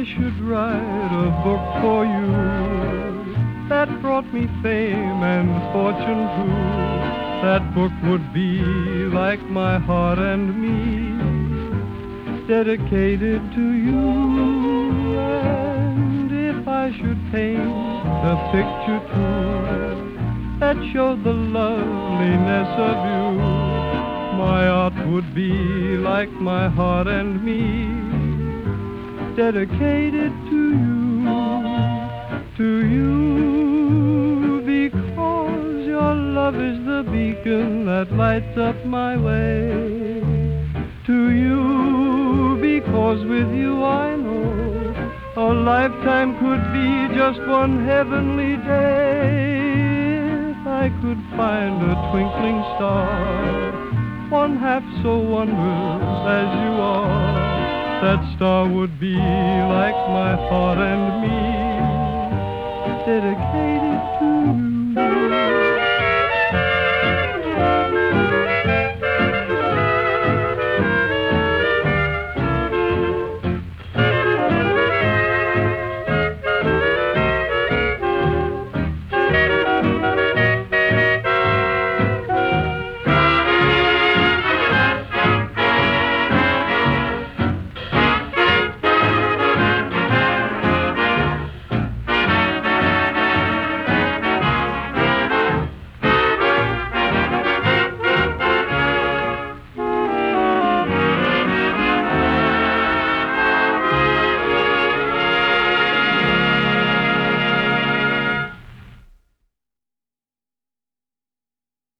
should write a book for you that brought me fame and fortune too, that book would be like my heart and me, dedicated to you. And if I should paint a picture too that showed the loveliness of you, my art would be like my heart and me, dedicated to you, because your love is the beacon that lights up my way. To you, because with you I know a lifetime could be just one heavenly day. If I could find a twinkling star, one half so wondrous as you are, that star would be like my heart and me, dedicated